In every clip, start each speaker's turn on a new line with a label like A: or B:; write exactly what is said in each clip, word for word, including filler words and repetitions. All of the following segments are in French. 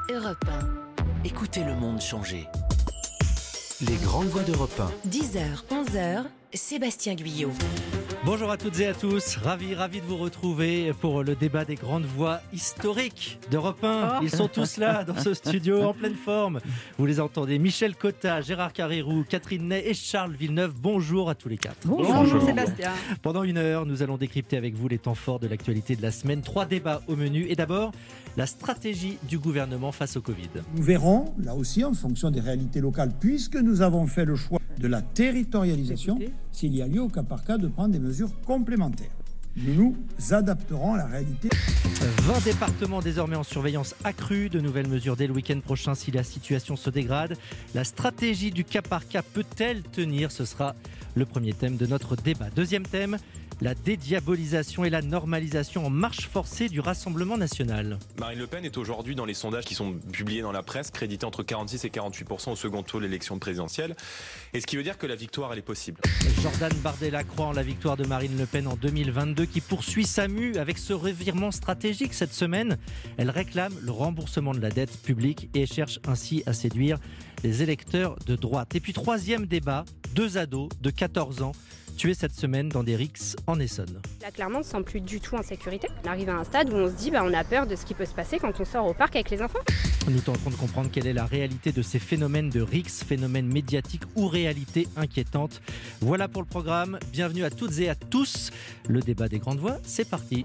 A: Europe un.
B: Écoutez le monde changer. Les grandes voix d'Europe un.
A: dix heures, onze heures, Sébastien Guyot.
C: Bonjour à toutes et à tous, ravi, ravi de vous retrouver pour le débat des grandes voix historiques d'Europe un. Ils sont tous là dans ce studio en pleine forme. Vous les entendez, Michel Cotta, Gérard Carrérou, Catherine Ney et Charles Villeneuve. Bonjour à tous les quatre.
D: Bonjour, Bonjour Sébastien.
C: Pendant une heure, nous allons décrypter avec vous les temps forts de l'actualité de la semaine. Trois débats au menu et d'abord, la stratégie du gouvernement face au Covid.
E: Nous verrons, là aussi, en fonction des réalités locales, puisque nous avons fait le choix de la territorialisation, s'il y a lieu au cas par cas de prendre des mesures complémentaires. Nous nous adapterons à la réalité.
C: vingt départements désormais en surveillance accrue, de nouvelles mesures dès le week-end prochain si la situation se dégrade. La stratégie du cas par cas peut-elle tenir ? Ce sera le premier thème de notre débat. Deuxième thème, la dédiabolisation et la normalisation en marche forcée du Rassemblement national.
F: Marine Le Pen est aujourd'hui dans les sondages qui sont publiés dans la presse, créditée entre quarante-six et quarante-huit pour cent au second tour de l'élection présidentielle. Et ce qui veut dire que la victoire, elle est possible.
C: Jordan Bardella croit en la victoire de Marine Le Pen en deux mille vingt-deux qui poursuit sa mue avec ce revirement stratégique cette semaine. Elle réclame le remboursement de la dette publique et cherche ainsi à séduire les électeurs de droite. Et puis troisième débat, deux ados de quatorze ans tués cette semaine dans des rixes en Essonne.
G: Là, clairement, on ne se sent plus du tout en sécurité. On arrive à un stade où on se dit bah, on a peur de ce qui peut se passer quand on sort au parc avec les enfants.
C: Nous tenterons de comprendre quelle est la réalité de ces phénomènes de rixes, phénomènes médiatiques ou réalités inquiétantes. Voilà pour le programme. Bienvenue à toutes et à tous. Le débat des grandes voix, c'est parti.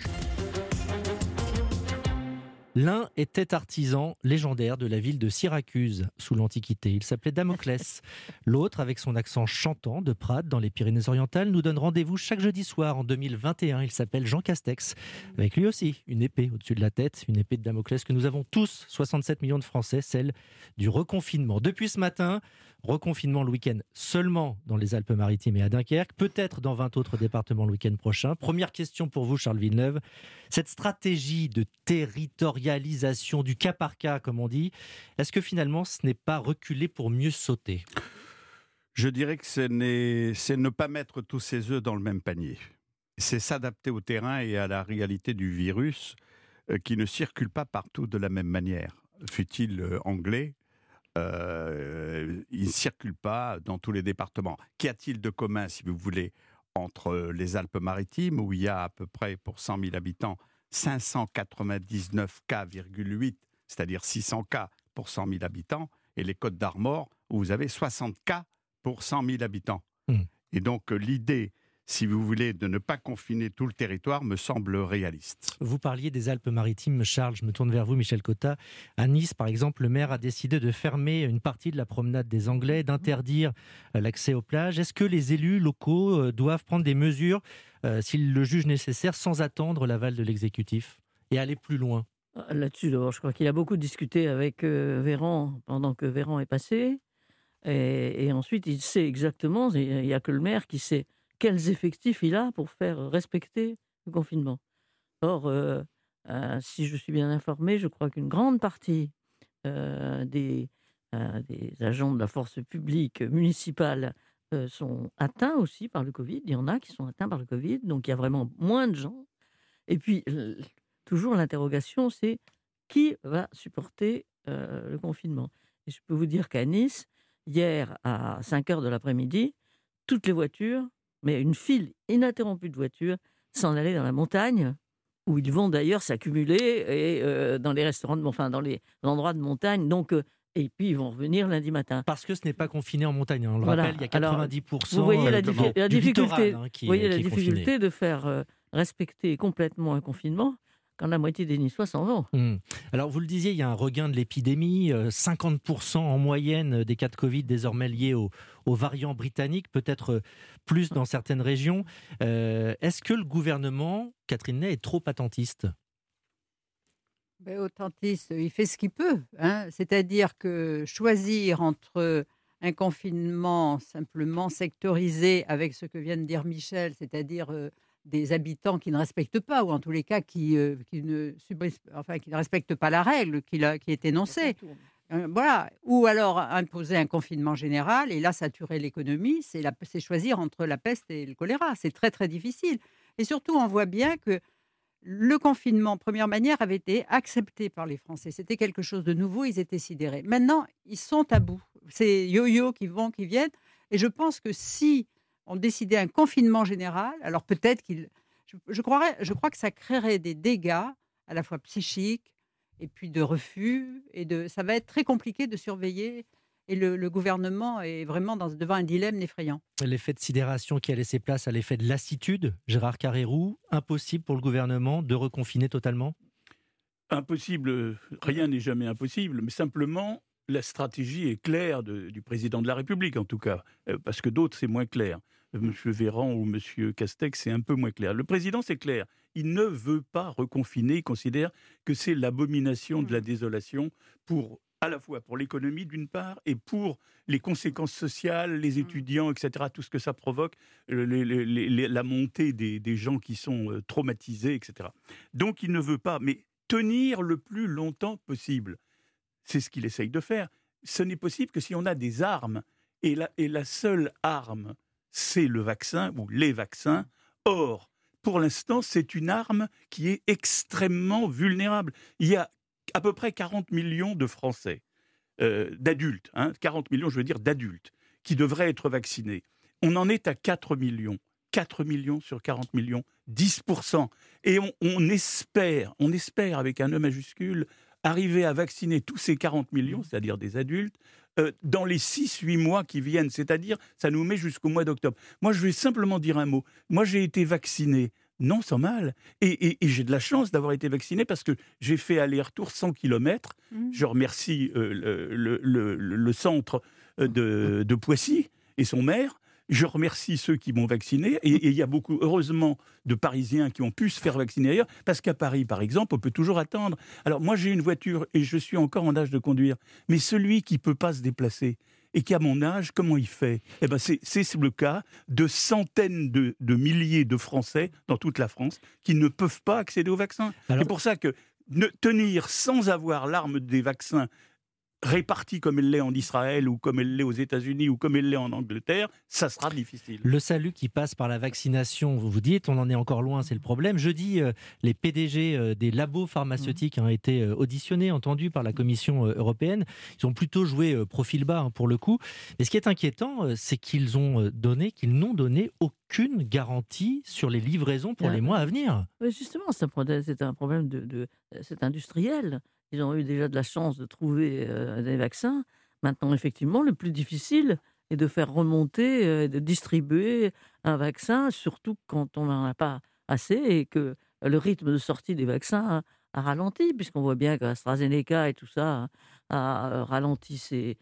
C: L'un était artisan légendaire de la ville de Syracuse sous l'Antiquité. Il s'appelait Damoclès. L'autre, avec son accent chantant de Prades dans les Pyrénées-Orientales, nous donne rendez-vous chaque jeudi soir en deux mille vingt et un. Il s'appelle Jean Castex. Avec lui aussi une épée au-dessus de la tête, une épée de Damoclès que nous avons tous, soixante-sept millions de Français, celle du reconfinement. Depuis ce matin, reconfinement le week-end seulement dans les Alpes-Maritimes et à Dunkerque, peut-être dans vingt autres départements le week-end prochain. Première question pour vous, Charles Villeneuve. Cette stratégie de territorialisation du cas par cas, comme on dit, est-ce que finalement ce n'est pas reculer pour mieux sauter ?
H: Je dirais que ce n'est, c'est ne pas mettre tous ses œufs dans le même panier. C'est s'adapter au terrain et à la réalité du virus euh, qui ne circule pas partout de la même manière. Fût-il euh, anglais, euh, il ne circule pas dans tous les départements. Qu'y a-t-il de commun, si vous voulez, entre les Alpes-Maritimes, où il y a à peu près pour cent mille habitants, cinq cent quatre-vingt-dix-neuf cas, huit, c'est-à-dire six cents cas pour cent mille habitants, et les Côtes d'Armor, où vous avez soixante cas pour cent mille habitants. Mmh. Et donc l'idée, si vous voulez, de ne pas confiner tout le territoire me semble réaliste.
C: Vous parliez des Alpes-Maritimes, Charles, je me tourne vers vous, Michel Cotta. À Nice, par exemple, le maire a décidé de fermer une partie de la promenade des Anglais, d'interdire l'accès aux plages. Est-ce que les élus locaux doivent prendre des mesures, euh, s'ils le jugent nécessaire, sans attendre l'aval de l'exécutif et aller plus loin ?
D: Là-dessus, d'abord, je crois qu'il a beaucoup discuté avec euh, Véran pendant que Véran est passé. Et, et ensuite, il sait exactement, il n'y a que le maire qui sait quels effectifs il a pour faire respecter le confinement. Or, euh, euh, si je suis bien informé, je crois qu'une grande partie euh, des, euh, des agents de la force publique municipale euh, sont atteints aussi par le Covid. Il y en a qui sont atteints par le Covid, donc il y a vraiment moins de gens. Et puis, euh, toujours l'interrogation, c'est qui va supporter euh, le confinement. Et je peux vous dire qu'à Nice, hier, à cinq heures de l'après-midi, toutes les voitures, mais une file ininterrompue de voitures, s'en aller dans la montagne, où ils vont d'ailleurs s'accumuler et euh, dans les restaurants, de, enfin dans les endroits de montagne. Donc, euh, et puis ils vont revenir lundi matin.
C: Parce que ce n'est pas confiné en montagne. Hein. On le
D: voilà.
C: rappelle, il y a quatre-vingt-dix pour cent
D: Alors, vous voyez la,
C: euh,
D: diffi- la
C: du
D: difficulté,
C: littoral hein, qui,
D: vous voyez
C: qui
D: la
C: est
D: difficulté
C: confiné.
D: de faire euh, respecter complètement un confinement quand la moitié des Niçois s'en vont.
C: Mmh. Alors, vous le disiez, il y a un regain de l'épidémie, euh, cinquante pour cent en moyenne des cas de Covid désormais liés au, au variant britannique, peut-être plus dans certaines régions. Euh, est-ce que le gouvernement, Catherine Ney, est trop attentiste ?
I: Ben, attentiste, il fait ce qu'il peut. Hein. C'est-à-dire que choisir entre un confinement simplement sectorisé avec ce que vient de dire Michel, c'est-à-dire... Euh, des habitants qui ne respectent pas, ou en tous les cas qui, euh, qui, ne, enfin, qui ne respectent pas la règle qui, a, qui est énoncée. Euh, voilà. Ou alors imposer un confinement général, et là, saturer l'économie, c'est, la, c'est choisir entre la peste et le choléra. C'est très, très difficile. Et surtout, on voit bien que le confinement, première manière, avait été accepté par les Français. C'était quelque chose de nouveau, ils étaient sidérés. Maintenant, ils sont à bout. C'est yo-yo qui vont, qui viennent. Et je pense que si on décidait un confinement général, alors peut-être qu'il... Je, je, croirais, je crois que ça créerait des dégâts à la fois psychiques et puis de refus. Et de, ça va être très compliqué de surveiller. Et le, le gouvernement est vraiment dans, devant un dilemme effrayant.
C: L'effet de sidération qui a laissé place à l'effet de lassitude, Gérard Carrérou, impossible pour le gouvernement de reconfiner totalement ?
J: Impossible, rien n'est jamais impossible, mais simplement la stratégie est claire de, du président de la République en tout cas, euh, parce que d'autres c'est moins clair. M. Véran ou M. Castex c'est un peu moins clair. Le président c'est clair, il ne veut pas reconfiner, il considère que c'est l'abomination de la désolation pour... à la fois pour l'économie d'une part et pour les conséquences sociales, les étudiants, et cetera, tout ce que ça provoque, les, les, les, la montée des, des gens qui sont traumatisés, et cetera. Donc il ne veut pas, mais tenir le plus longtemps possible. C'est ce qu'il essaye de faire. Ce n'est possible que si on a des armes, et la, et la seule arme, c'est le vaccin, ou les vaccins. Or, pour l'instant, c'est une arme qui est extrêmement vulnérable. Il y a à peu près quarante millions de Français, euh, d'adultes, hein, quarante millions, je veux dire d'adultes, qui devraient être vaccinés. On en est à quatre millions. quatre millions sur quarante millions, dix pour cent. Et on, on espère, on espère, avec un E majuscule, arriver à vacciner tous ces quarante millions, c'est-à-dire des adultes, euh, dans les six huit mois qui viennent. C'est-à-dire, ça nous met jusqu'au mois d'octobre. Moi, je vais simplement dire un mot. Moi, j'ai été vacciné. Non, sans mal. Et, et, et j'ai de la chance d'avoir été vacciné parce que j'ai fait aller-retour cent kilomètres. Mmh. Je remercie euh, le, le, le, le centre de, de Poissy et son maire. Je remercie ceux qui m'ont vacciné. Et il y a beaucoup, heureusement, de Parisiens qui ont pu se faire vacciner ailleurs. Parce qu'à Paris, par exemple, on peut toujours attendre. Alors moi, j'ai une voiture et je suis encore en âge de conduire. Mais celui qui ne peut pas se déplacer, et qui, à mon âge, comment il fait ? Eh ben, c'est, c'est le cas de centaines de, de milliers de Français dans toute la France qui ne peuvent pas accéder au vaccin. Alors... C'est pour ça que ne, tenir sans avoir l'arme des vaccins répartie comme elle l'est en Israël ou comme elle l'est aux États-Unis ou comme elle l'est en Angleterre, ça sera difficile.
C: Le salut qui passe par la vaccination, vous vous dites, on en est encore loin, c'est le problème. Jeudi, euh, les P D G euh, des labos pharmaceutiques ont été euh, auditionnés, entendus par la Commission euh, européenne. Ils ont plutôt joué euh, profil bas hein, pour le coup. Mais ce qui est inquiétant, euh, c'est qu'ils ont donné, qu'ils n'ont donné aucune garantie sur les livraisons pour ah, les mois à venir.
D: Oui, justement, c'est un problème, c'est un problème de, de c'est industriel. Ils ont eu déjà de la chance de trouver euh, des vaccins. Maintenant, effectivement, le plus difficile est de faire remonter, euh, de distribuer un vaccin, surtout quand on n'en a pas assez et que le rythme de sortie des vaccins a, a ralenti, puisqu'on voit bien qu'AstraZeneca et tout ça a, a ralenti, ses,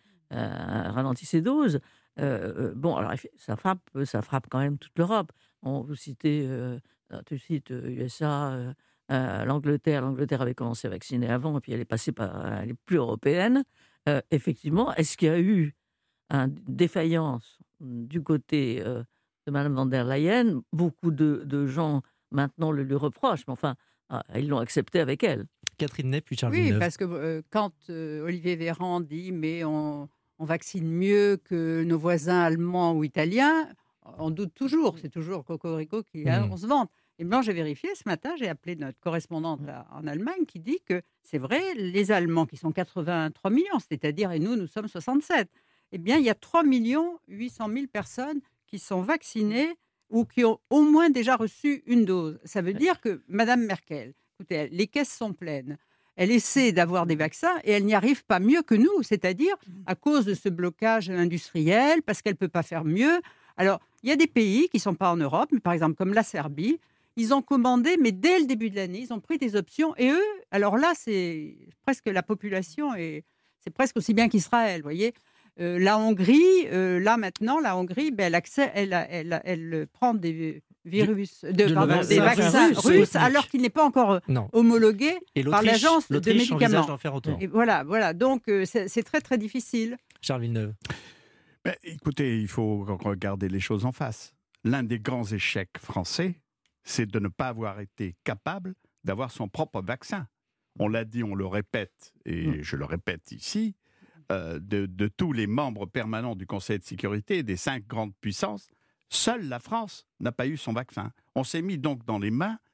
D: a ralenti ses doses. Euh, bon, alors ça frappe, ça frappe quand même toute l'Europe. On, vous citez, euh, tu cites U S A, euh, Euh, L'Angleterre, l'Angleterre avait commencé à vacciner avant, et puis elle est passée par, elle est plus européenne. Euh, effectivement, est-ce qu'il y a eu une défaillance du côté euh, de Mme von der Leyen ? Beaucoup de, de gens maintenant le lui reprochent, mais enfin, ah, ils l'ont accepté avec elle.
C: Catherine Ney, puis Charles
I: Oui,
C: Villeneuve.
I: parce que euh, quand euh, Olivier Véran dit mais on, on vaccine mieux que nos voisins allemands ou italiens, on doute toujours. C'est toujours Cocorico qui hein, mmh. on se vante. Et bien, j'ai vérifié ce matin, j'ai appelé notre correspondante là, en Allemagne qui dit que c'est vrai, les Allemands qui sont quatre-vingt-trois millions, c'est-à-dire, et nous, nous sommes soixante-sept, eh bien, il y a trois millions huit cent mille personnes qui sont vaccinées ou qui ont au moins déjà reçu une dose. Ça veut dire que Mme Merkel, écoutez, les caisses sont pleines. Elle essaie d'avoir des vaccins et elle n'y arrive pas mieux que nous, c'est-à-dire à cause de ce blocage industriel, parce qu'elle ne peut pas faire mieux. Alors, il y a des pays qui ne sont pas en Europe, mais par exemple comme la Serbie, ils ont commandé, mais dès le début de l'année, ils ont pris des options. Et eux, alors là, c'est presque la population, et c'est presque aussi bien qu'Israël, vous voyez. Euh, la Hongrie, euh, là maintenant, la Hongrie, ben, elle, accès, elle, elle, elle, elle prend des virus, de, de pardon, des vaccins russes, russes alors qu'il n'est pas encore non. homologué par l'agence de médicaments.
C: Faire autant.
I: Et voilà, voilà, donc euh, c'est, c'est très très difficile.
C: Charles Villeneuve.
H: Ben, écoutez, il faut regarder les choses en face. L'un des grands échecs français, c'est de ne pas avoir été capable d'avoir son propre vaccin. On l'a dit, on le répète, et mmh. je le répète ici, euh, de, de tous les membres permanents du Conseil de sécurité des cinq grandes puissances, seule la France n'a pas eu son vaccin. On s'est mis donc dans les mains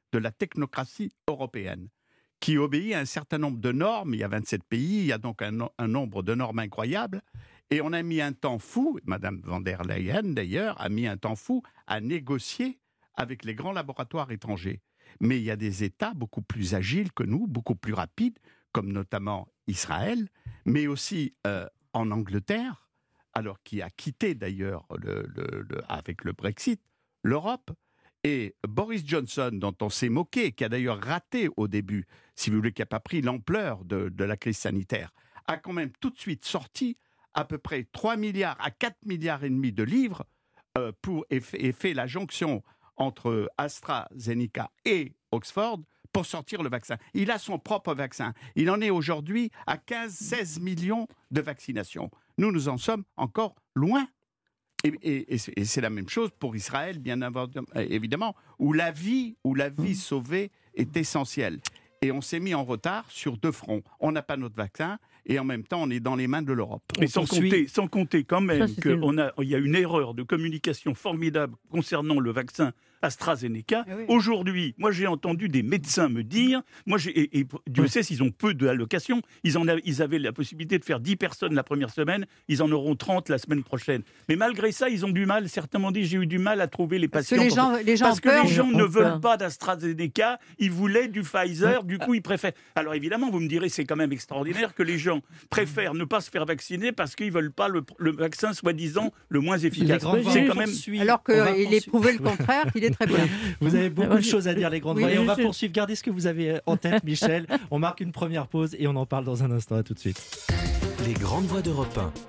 H: de la technocratie européenne, qui obéit à un certain nombre de normes. Il y a vingt-sept pays, il y a donc un, un nombre de normes incroyables. Et on a mis un temps fou, Madame van der Leyen d'ailleurs, a mis un temps fou à négocier avec les grands laboratoires étrangers. Mais il y a des États beaucoup plus agiles que nous, beaucoup plus rapides, comme notamment Israël, mais aussi euh, en Angleterre, alors qui a quitté d'ailleurs le, le, le, avec le Brexit, l'Europe. Et Boris Johnson, dont on s'est moqué, qui a d'ailleurs raté au début, si vous voulez, qui n'a pas pris l'ampleur de, de la crise sanitaire, a quand même tout de suite sorti à peu près trois milliards à quatre milliards et demi de livres euh, pour, et, fait, et fait la jonction entre AstraZeneca et Oxford pour sortir le vaccin. Il a son propre vaccin. Il en est aujourd'hui à quinze à seize millions de vaccinations. Nous, nous en sommes encore loin. Et, et, et, c'est, et c'est la même chose pour Israël, bien évidemment, où la vie, où la vie sauvée est essentielle. Et on s'est mis en retard sur deux fronts. On n'a pas notre vaccin et en même temps, on est dans les mains de l'Europe.
J: Mais sans compter, sans compter quand même qu'il une... y a une erreur de communication formidable concernant le vaccin AstraZeneca. Ah oui. Aujourd'hui, moi j'ai entendu des médecins me dire, moi j'ai, et, et Dieu oui. sait s'ils ont peu d'allocations, ils, en a, ils avaient la possibilité de faire dix personnes la première semaine, ils en auront trente la semaine prochaine. Mais malgré ça, ils ont du mal, certains m'ont dit, j'ai eu du mal à trouver les patients.
I: Parce que les gens, les gens,
J: parce que
I: peur,
J: les gens ne
I: peur.
J: veulent pas d'AstraZeneca, ils voulaient du Pfizer, du coup ils préfèrent. Alors évidemment, vous me direz, c'est quand même extraordinaire que les gens préfèrent ne pas se faire vacciner parce qu'ils ne veulent pas le, le vaccin soi-disant le moins efficace.
I: C'est quand même... Alors qu'il est prouvé le contraire, qu'il est très bien.
C: Vous avez beaucoup de choses à dire, les grandes
I: oui,
C: voix. Et on va
I: je...
C: poursuivre. Gardez ce que vous avez en tête, Michel. On marque une première pause et on en parle dans un instant. À tout de suite.
B: Les grandes voix d'Europe un.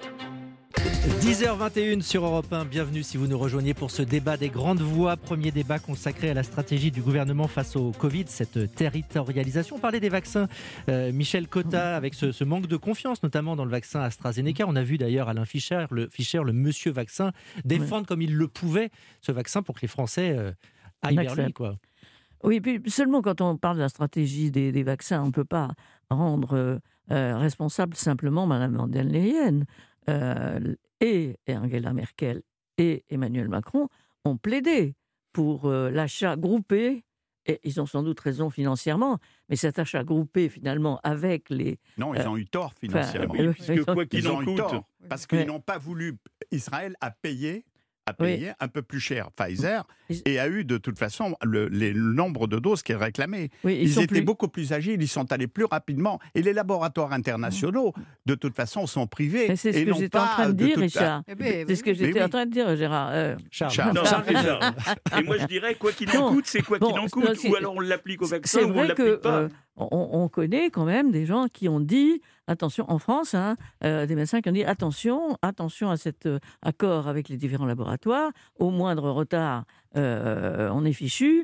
C: dix heures vingt et une sur Europe un. Bienvenue si vous nous rejoignez pour ce débat des grandes voix. Premier débat consacré à la stratégie du gouvernement face au Covid, cette territorialisation. On parlait des vaccins. Euh, Michel Cotta, avec ce, ce manque de confiance, notamment dans le vaccin AstraZeneca. On a vu d'ailleurs Alain Fischer, le, Fischer, le monsieur vaccin, défendre ouais. comme il le pouvait ce vaccin pour que les Français euh, aillent vers lui, quoi.
D: Oui, puis seulement quand on parle de la stratégie des, des vaccins, on ne peut pas rendre euh, euh, responsable simplement Mme van der Leyen. Euh, et Angela Merkel et Emmanuel Macron ont plaidé pour euh, l'achat groupé, et ils ont sans doute raison financièrement, mais cet achat groupé finalement avec les...
H: Non, ils euh, ont eu tort financièrement.
J: Oui, puisque quoi qu'il
H: ils
J: en
H: ont
J: coûte.
H: eu tort, parce qu'ils
D: ouais.
H: n'ont pas voulu... Israël a payé... a payé oui. un peu plus cher Pfizer et a eu de toute façon le, les, le nombre de doses qu'il réclamait.
D: Oui, ils
H: ils étaient
D: plus...
H: beaucoup plus agiles, ils sont allés plus rapidement. Et les laboratoires internationaux, de toute façon, sont privés.
D: Mais c'est ce
H: et
D: que j'étais en train de dire, toute... Richard.
H: Eh
D: ben, c'est ce que j'étais oui. en train de dire, Gérard. Euh...
C: Charles.
J: Charles. Non, Charles. Charles. Et moi, je dirais, quoi qu'il en coûte, c'est quoi qu'il bon, en coûte. Non, ou alors on l'applique au vaccin ou on ne l'applique que, pas. Euh,
D: on, on connaît quand même des gens qui ont dit, attention, en France, hein, euh, des médecins qui ont dit, attention, attention à cet euh, accord avec les différents laboratoires, au moindre retard, euh, on est fichu.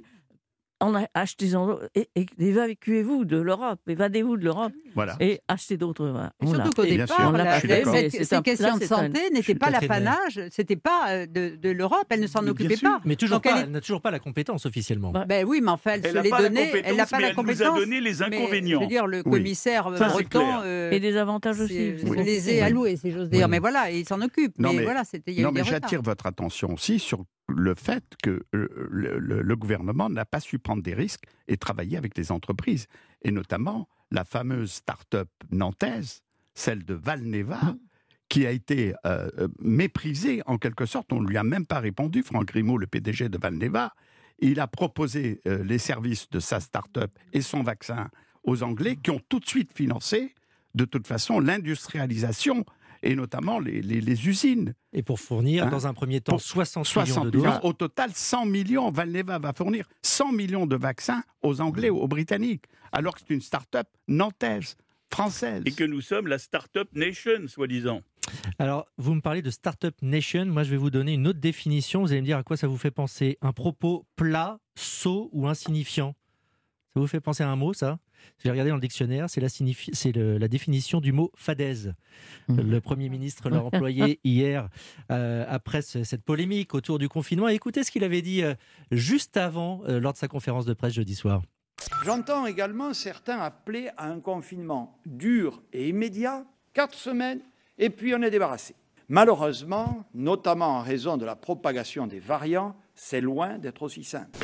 D: On a acheté et, et évacuez-vous de l'Europe, évadez-vous de l'Europe
H: voilà.
D: et achetez d'autres. Voilà.
I: Surtout qu'au
H: et
I: départ, la,
H: sûr,
I: cette, ces un, questions de santé n'étaient pas l'apanage, c'était pas de, de l'Europe, elle ne s'en occupait pas.
C: Mais toujours
I: Donc
C: pas,
I: elle, est...
C: elle n'a toujours pas la compétence officiellement.
I: Bah, ben oui, mais enfin, elle, elle se l'est donnée, elle n'a pas la compétence.
J: Elle nous a donné les inconvénients.
I: Je veux dire, le commissaire oui. breton
D: euh, et des avantages aussi.
I: Je les ai alloués, si j'ose dire. Mais voilà, il s'en occupe. Mais voilà, c'était.
H: Non, mais j'attire votre attention aussi sur le fait que le, le, le gouvernement n'a pas su prendre des risques et travailler avec les entreprises. Et notamment la fameuse start-up nantaise, celle de Valneva, mmh. qui a été euh, méprisée en quelque sorte. On ne lui a même pas répondu. Franck Grimaud, le P D G de Valneva, il a proposé euh, les services de sa start-up et son vaccin aux Anglais qui ont tout de suite financé, de toute façon, l'industrialisation et notamment les, les, les usines.
C: Et pour fournir, hein, dans un premier temps, soixante, soixante millions de doses.
H: Au total, cent millions. Valneva va fournir cent millions de vaccins aux Anglais, aux Britanniques, alors que c'est une start-up nantaise, française.
J: Et que nous sommes la start-up nation, soi-disant.
C: Alors, vous me parlez de start-up nation. Moi, je vais vous donner une autre définition. Vous allez me dire à quoi ça vous fait penser. Un propos plat, sot ou insignifiant. Ça vous fait penser à un mot, ça ? J'ai regardé dans le dictionnaire, c'est la, signifi... c'est le, la définition du mot fadaise. Mmh. Le Premier ministre l'a employé hier euh, après ce, cette polémique autour du confinement. Et écoutez ce qu'il avait dit euh, juste avant, euh, lors de sa conférence de presse jeudi soir.
E: J'entends également certains appeler à un confinement dur et immédiat, quatre semaines, et puis on est débarrassé. Malheureusement, notamment en raison de la propagation des variants, c'est loin d'être aussi simple.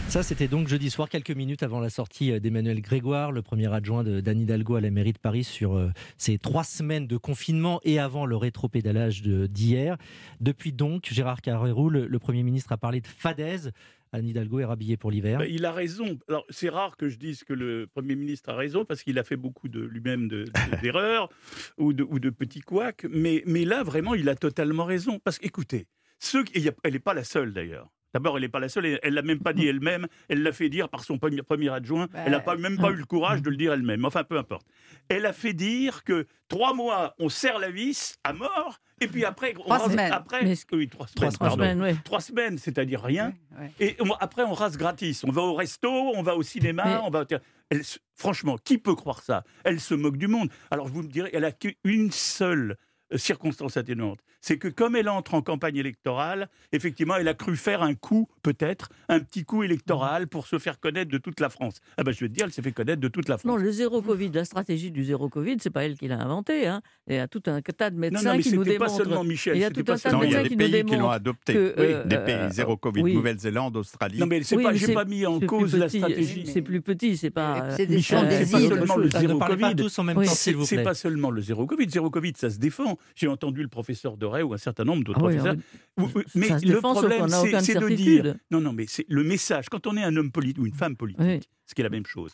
C: Ça, c'était donc jeudi soir, quelques minutes avant la sortie d'Emmanuel Grégoire, le premier adjoint de d'Anne Hidalgo à la mairie de Paris, sur euh, ces trois semaines de confinement et avant le rétropédalage de, d'hier. Depuis donc, Gérard Carrérou, le, le Premier ministre, a parlé de fadaise. Anne Hidalgo est rhabillée pour l'hiver.
J: Il a raison. Alors, c'est rare que je dise que le Premier ministre a raison, parce qu'il a fait beaucoup de lui-même de, de, d'erreurs ou, de, ou de petits couacs. Mais, mais là, vraiment, il a totalement raison. Parce qu'écoutez, ceux, et elle n'est pas la seule d'ailleurs. D'abord, elle n'est pas la seule, elle ne l'a même pas dit elle-même, elle l'a fait dire par son premier, premier adjoint, bah, elle n'a même pas eu le courage de le dire elle-même, enfin peu importe. Elle a fait dire que trois mois, on serre la vis à mort, et puis après... On
I: trois
J: rase,
I: semaines.
J: Après,
D: Mais...
J: oui, trois semaines,
D: trois
J: pardon.
D: semaines, ouais.
J: Trois semaines, c'est-à-dire rien,
I: ouais, ouais.
J: Et on, après on rase gratis, on va au resto, on va au cinéma,
D: Mais...
J: on va... Elle, franchement, qui peut croire ça? Elle se moque du monde. Alors vous me direz, elle n'a qu'une seule circonstance atténuante, c'est que comme elle entre en campagne électorale, effectivement, elle a cru faire un coup, peut-être, un petit coup électoral pour se faire connaître de toute la France. Ah ben, je vais te dire, elle s'est fait connaître de toute la France.
D: Non, le zéro Covid, la stratégie du zéro Covid, c'est pas elle qui l'a inventé. Hein. Il y a tout un tas de médecins
J: non, non, mais
D: qui nous démontrent.
J: Pas seulement Michel,
D: il y a tout un tas de
H: non,
D: médecins
H: il y a des
D: qui
H: pays
D: nous démontrent
H: qui l'ont adopté.
D: que,
H: oui,
D: euh,
H: des pays zéro Covid,
D: oui.
H: Nouvelle-Zélande, Australie.
J: Non, mais c'est
D: oui,
J: pas,
D: mais
J: j'ai
D: c'est,
J: pas mis en
D: c'est
J: cause
D: petit,
J: la stratégie.
D: C'est plus petit, c'est pas.
I: C'est des
J: Michel,
I: champs
J: c'est
I: des
J: pas
I: îles.
J: seulement le zéro
C: Ne parlez pas
J: Covid.
C: tous en même
D: Oui.
C: temps,
J: C'est,
C: s'il vous plaît.
J: c'est pas seulement le zéro Covid. Zéro Covid, ça se défend. J'ai entendu le professeur Doré ou un certain nombre d'autres
D: Ah oui,
J: professeurs.
D: oui.
J: Mais
D: ça se
J: le
D: défend, sauf
J: problème,
D: qu'on n'a
J: c'est,
D: aucune
J: c'est de
D: certitude.
J: dire. Non, non, mais c'est le message. Quand on est un homme politique ou une femme politique,
D: Oui.
J: ce qui est la même chose.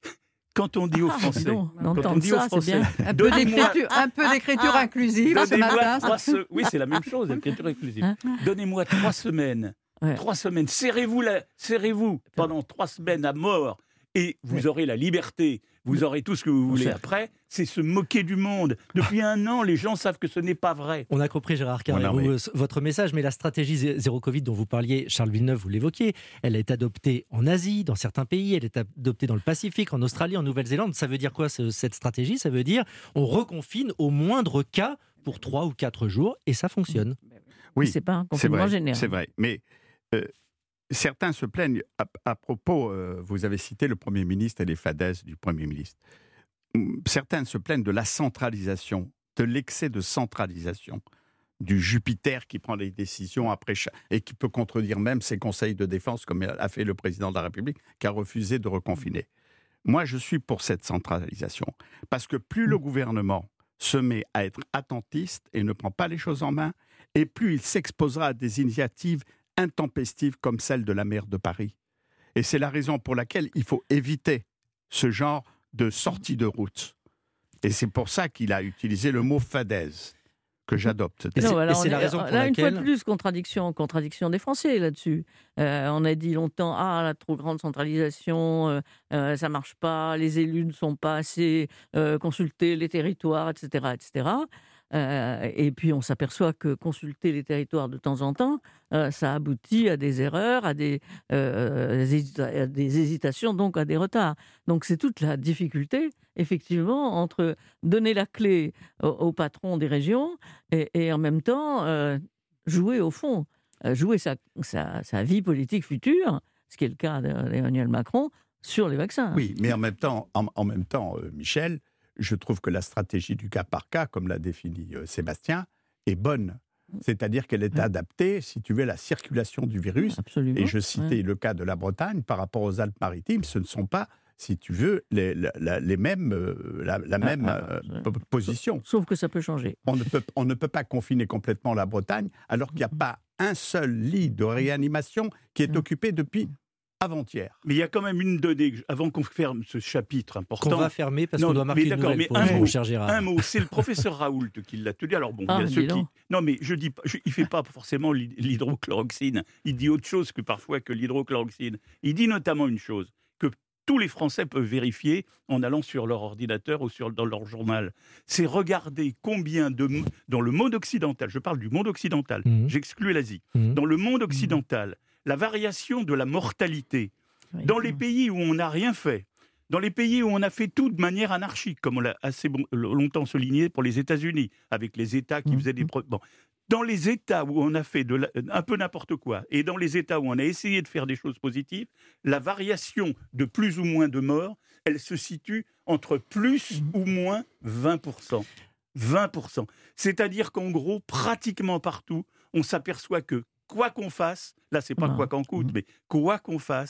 J: Quand on dit aux
D: Ah,
J: Français,
D: non,
J: quand on
D: d'entendre
J: dit aux
D: ça, c'est
J: Français,
D: bien.
I: Un peu
J: donnez-moi-
I: d'écriture, un peu d'écriture inclusive ce
J: Donnez-moi
I: matin.
J: trois se- Oui, c'est la même chose, l'écriture inclusive.
D: Hein
J: Donnez-moi trois semaines.
D: Ouais.
J: Trois semaines. Serrez-vous, la... Serrez-vous pendant trois semaines à mort et vous aurez la liberté. Vous aurez tout ce que vous voulez après. C'est se moquer du monde. Depuis un an, les gens savent que ce n'est pas vrai.
C: On a compris, Gérard Carrérou,
H: Voilà, oui.
C: votre message, mais la stratégie zé- zéro Covid dont vous parliez, Charles Villeneuve, vous l'évoquiez, elle est adoptée en Asie, dans certains pays, elle est adoptée dans le Pacifique, en Australie, en Nouvelle-Zélande. Ça veut dire quoi, ce- cette stratégie? Ça veut dire on reconfine au moindre cas pour trois ou quatre jours, et ça fonctionne.
H: Oui,
D: C'est pas un
H: c'est
D: confinement
H: vrai,
D: général.
H: c'est vrai. Mais euh, certains se plaignent, à, à propos, euh, vous avez cité le Premier ministre et les fadaises du Premier ministre. Certains se plaignent de la centralisation, de l'excès de centralisation, du Jupiter qui prend les décisions après cha- et qui peut contredire même ses conseils de défense, comme a fait le président de la République, qui a refusé de reconfiner. Moi, je suis pour cette centralisation, parce que plus le gouvernement se met à être attentiste et ne prend pas les choses en main, et plus il s'exposera à des initiatives intempestives comme celle de la maire de Paris. Et c'est la raison pour laquelle il faut éviter ce genre de sortie de route. Et c'est pour ça qu'il a utilisé le mot fadaise, que j'adopte.
C: Et c'est-
D: Non,
C: et
D: alors
C: c'est
D: on
C: la
D: est-
C: raison pour
D: là, une fois de
C: laquelle-
D: plus, contradiction, contradiction des Français là-dessus. Euh, on a dit longtemps, ah, la trop grande centralisation, euh, euh, ça marche pas, les élus ne sont pas assez euh, consultés, les territoires, et cetera, et cetera. Euh, et puis on s'aperçoit que consulter les territoires de temps en temps, euh, ça aboutit à des erreurs, à des, euh, hésita- à des hésitations, donc à des retards. Donc c'est toute la difficulté, effectivement, entre donner la clé au, au patron des régions et, et en même temps euh, jouer au fond, euh, jouer sa, sa, sa vie politique future, ce qui est le cas de- d'Emmanuel Macron, sur les vaccins.
H: Oui, mais en même temps, en, en même temps euh, Michel, je trouve que la stratégie du cas par cas, comme l'a défini euh, Sébastien, est bonne. C'est-à-dire qu'elle est
D: Ouais.
H: adaptée, si tu veux, à la circulation du virus.
D: Absolument.
H: Et je citais
D: Ouais.
H: le cas de la Bretagne par rapport aux Alpes-Maritimes. Ce ne sont pas, si tu veux, les, la- la- les mêmes, euh, la, la même
D: ah,
H: euh,
D: ouais.
H: po- position.
D: Sauf que ça peut changer.
H: On ne, peut, on ne peut pas confiner complètement la Bretagne alors qu'il n'y a pas un seul lit de réanimation qui est
D: Mm.
H: occupé depuis avant-hier.
J: Mais il y a quand même une donnée, que je- avant qu'on ferme ce chapitre important.
C: Qu'on va fermer parce
J: Non,
C: qu'on doit marquer
J: mais
C: une
J: d'accord,
C: nouvelle
J: mais
C: pause,
J: un
C: mon
J: mot,
C: cher Gérard.
J: Un mot, c'est le professeur Raoult qui l'a tenu. Alors bon,
D: Ah,
J: il y a
D: dis
J: ceux qui...
D: donc.
J: Non, mais je dis pas, je- il fait pas forcément l'hyd- l'hydrochloroxine. Il dit autre chose que parfois que l'hydrochloroxine. Il dit notamment une chose, que tous les Français peuvent vérifier en allant sur leur ordinateur ou sur, dans leur journal. C'est regarder combien de... Dans le monde occidental, je parle du monde occidental,
C: Mhm.
J: j'exclus l'Asie.
C: Mhm.
J: Dans le monde occidental, la variation de la mortalité, dans les pays où on n'a rien fait, dans les pays où on a fait tout de manière anarchique, comme on l'a assez bon- longtemps souligné pour les États-Unis, avec les États qui
D: Mhm.
J: faisaient des... pro- Bon. Dans les États où on a fait de la- un peu n'importe quoi, et dans les États où on a essayé de faire des choses positives, la variation de plus ou moins de morts, elle se situe entre plus ou moins vingt pour cent. vingt pour cent. C'est-à-dire qu'en gros, pratiquement partout, on s'aperçoit que quoi qu'on fasse, là c'est pas
D: Ah.
J: quoi qu'en coûte, mais quoi qu'on fasse,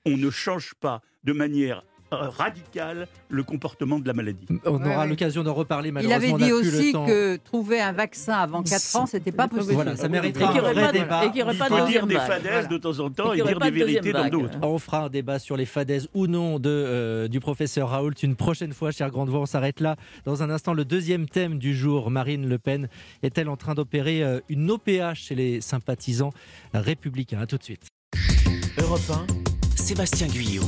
J: on ne change pas de manière radical le comportement de la maladie.
C: On aura
I: Ouais, ouais.
C: l'occasion d'en reparler,
I: Il
C: malheureusement.
I: avait dit
C: on n'a plus
I: aussi
C: le temps.
I: que trouver un vaccin avant quatre ans, c'était pas possible.
C: Voilà, ça
D: Et
C: méritera
D: qu'il y
C: un
D: aurait
C: vrai
D: pas de-
C: débat.
D: et qu'il y aurait
J: Il
D: pas
J: faut
D: de
J: dire
D: deuxième
J: des
D: vague,
J: fadaises
D: voilà.
J: de temps en temps
D: Et
J: et,
D: qu'il y aurait
J: dire
D: pas
J: des
D: de deuxième
J: vérités dans
D: vague.
J: d'autres.
C: On fera un débat sur les fadaises ou non de, euh, du professeur Raoult une prochaine fois, cher Grandvoix. On s'arrête là. Dans un instant, le deuxième thème du jour. Marine Le Pen est-elle en train d'opérer euh, une O P H chez les sympathisants républicains? A tout de suite.
B: Europe un, Sébastien Guyot.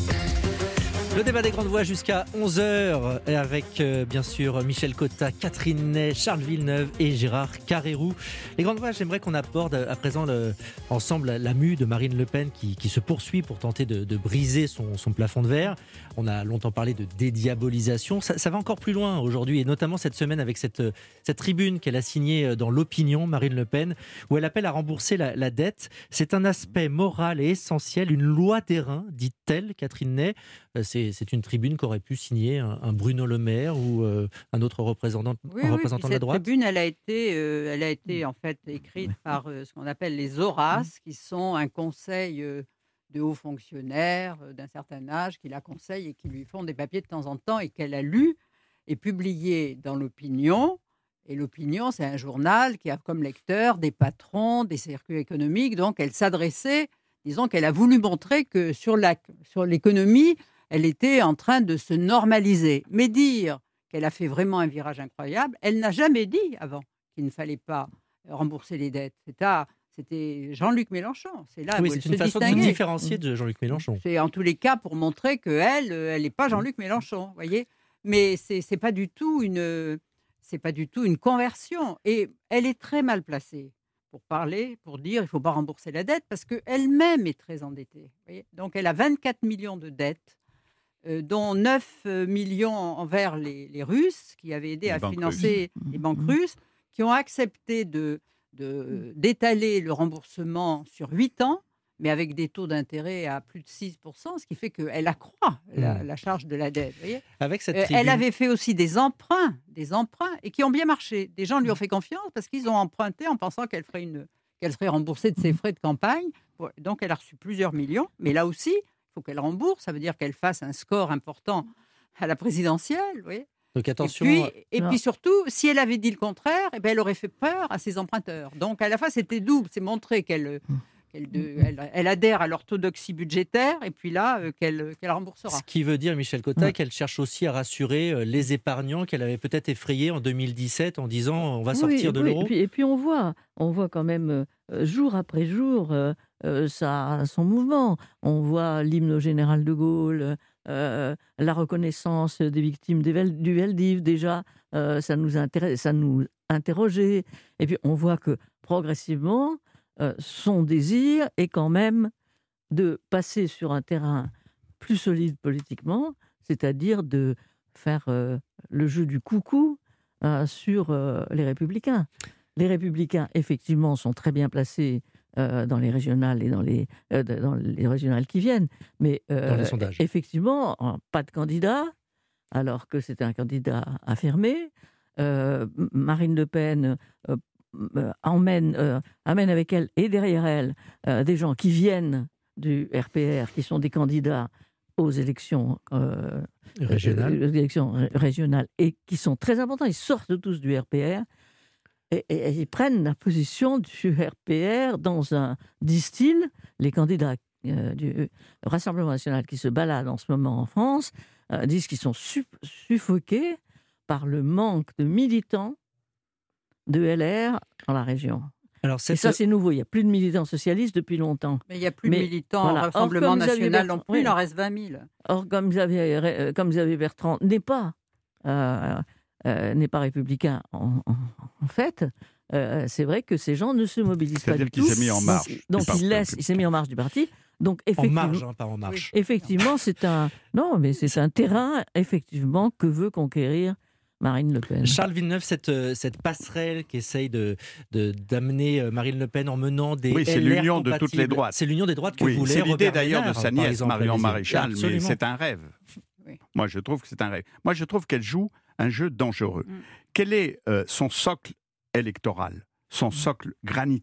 C: Le débat des grandes voix jusqu'à onze heures avec euh, bien sûr Michel Cotta, Catherine Ney, Charles Villeneuve et Gérard Carrérou. Les grandes voix, j'aimerais qu'on aborde à présent le, ensemble la mue de Marine Le Pen qui, qui se poursuit pour tenter de, de briser son, son plafond de verre. On a longtemps parlé de dédiabolisation. Ça, ça va encore plus loin aujourd'hui et notamment cette semaine avec cette, cette tribune qu'elle a signée dans l'Opinion, Marine Le Pen, où elle appelle à rembourser la, la dette. C'est un aspect moral et essentiel, une loi d'airain, dit-elle, Catherine Ney. C'est, c'est une tribune qu'aurait pu signer un, un Bruno Le Maire ou euh, un autre représentant,
I: Oui,
C: un
I: oui,
C: représentant
I: puis
C: de la
I: cette
C: droite.
I: tribune, elle a été, euh, elle a été en fait écrite par euh, ce qu'on appelle les Horaces, qui sont un conseil euh, de hauts fonctionnaires euh, d'un certain âge qui la conseillent et qui lui font des papiers de temps en temps et qu'elle a lu et publié dans l'Opinion. Et l'Opinion, c'est un journal qui a comme lecteur des patrons, des circuits économiques. Donc, elle s'adressait, disons qu'elle a voulu montrer que sur, la, sur l'économie, elle était en train de se normaliser. Mais dire qu'elle a fait vraiment un virage incroyable, elle n'a jamais dit avant qu'il ne fallait pas rembourser les dettes. C'était, à- c'était Jean-Luc Mélenchon. C'est là
C: Oui,
I: où
C: c'est
I: elle
C: une
I: se
C: façon de se
I: distinguait.
C: différencier de Jean-Luc Mélenchon.
I: C'est en tous les cas pour montrer qu'elle, euh, elle n'est pas Jean-Luc Mélenchon, voyez. Mais c'est c'est pas du tout une, c'est pas du tout une conversion. Et elle est très mal placée pour parler, pour dire il faut pas rembourser la dette parce qu'elle-même est très endettée. Voyez. Donc elle a vingt-quatre millions de dettes, euh, dont neuf millions envers les, les Russes qui avaient aidé
H: Les
I: à
H: banques
I: financer les banques russes, qui ont accepté de, de- d'étaler le remboursement sur huit ans, mais avec des taux d'intérêt à plus de six pour cent, ce qui fait qu'elle accroît la,
C: Mm.
I: la charge de la dette. Voyez.
C: Avec cette
I: Euh,
C: tribune,
I: elle avait fait aussi des emprunts, des emprunts, et qui ont bien marché. Des gens lui ont fait confiance parce qu'ils ont emprunté en pensant qu'elle ferait une, qu'elle serait remboursée de ses frais de campagne. Ouais, donc elle a reçu plusieurs millions, mais là aussi, il faut qu'elle rembourse. Ça veut dire qu'elle fasse un score important à la présidentielle. Vous voyez.
C: donc attention.
I: Et puis, et
D: Non.
I: puis surtout, si elle avait dit le contraire, eh ben, elle aurait fait peur à ses emprunteurs. Donc à la fois, c'était double. C'est montrer qu'elle, qu'elle, de- elle, elle adhère à l'orthodoxie budgétaire, et puis là, euh, qu'elle, qu'elle remboursera.
C: Ce qui veut dire, Michel Cotta,
D: Ouais.
C: qu'elle cherche aussi à rassurer euh, les épargnants qu'elle avait peut-être effrayés en deux mille dix-sept en disant on va sortir
D: Oui,
C: de
D: oui.
C: l'euro.
D: Et puis, et puis on voit, on voit quand même euh, jour après jour euh, euh, ça, son mouvement. On voit l'hymne au général de Gaulle, euh, la reconnaissance des victimes des Vel- du Veldiv, déjà, euh, ça nous intéresse, ça nous interrogeait. Et puis on voit que progressivement, euh, son désir est quand même de passer sur un terrain plus solide politiquement, c'est-à-dire de faire euh, le jeu du coucou euh, sur euh, les Républicains. Les Républicains, effectivement, sont très bien placés euh, dans les régionales et dans les, euh, dans les régionales qui viennent, mais euh,
C: Dans les sondages.
D: effectivement, euh, pas de candidat, alors que c'était un candidat affirmé. Euh, Marine Le Pen euh, euh, emmène, euh, amène avec elle et derrière elle euh, des gens qui viennent du R P R, qui sont des candidats aux élections, euh,
C: Régional.
D: euh, aux élections ré- régionales et qui sont très importants. Ils sortent tous du R P R et, et- et ils prennent la position du R P R dans un, disent-ils, les candidats euh, du Rassemblement national qui se baladent en ce moment en France euh, disent qu'ils sont su- suffoqués par le manque de militants de L R dans la région.
C: Alors,
D: Et
C: cette-
D: ça, c'est nouveau. Il n'y a plus de militants socialistes depuis longtemps.
I: Mais il n'y a plus
D: Mais,
I: de militants
D: voilà.
I: au
D: Or,
I: Rassemblement
D: comme Xavier
I: national
D: Bertrand-
I: non plus, il
D: oui.
I: en reste vingt mille.
D: Or, comme Xavier, euh, comme Xavier Bertrand n'est pas, euh, euh, n'est pas républicain en, en- en fait, euh, c'est vrai que ces gens ne se mobilisent pas
H: C'est-à-dire
D: du
H: qu'il
D: tout.
H: s'est mis en marche
D: Donc,
H: du
D: donc
H: parti
D: il, laisse, il
H: républicain.
D: s'est mis en marche du parti. Donc
C: en
D: effectivement,
C: marge, hein, pas en marche.
D: effectivement, c'est un non, mais c'est un terrain effectivement que veut conquérir Marine Le Pen.
C: Charles Villeneuve, cette, euh, cette passerelle qui essaye de, de- d'amener euh, Marine Le Pen en menant des
H: Oui, c'est
C: L R
H: l'union de toutes les
C: compatibles.
H: droites.
C: C'est l'union des droites que
H: Oui,
C: voulait
H: c'est l'idée
C: Robert
H: d'ailleurs de
C: Ménard,
H: sa
C: par
H: nièce,
C: exemple,
H: Marion
C: à Béziers.
H: Maréchal, mais
C: Absolument.
H: c'est un rêve.
I: Oui.
H: Moi, je trouve que c'est un rêve. Moi, je trouve qu'elle joue un jeu dangereux.
I: Mm.
H: Quel est euh, son socle électoral, son socle granitique?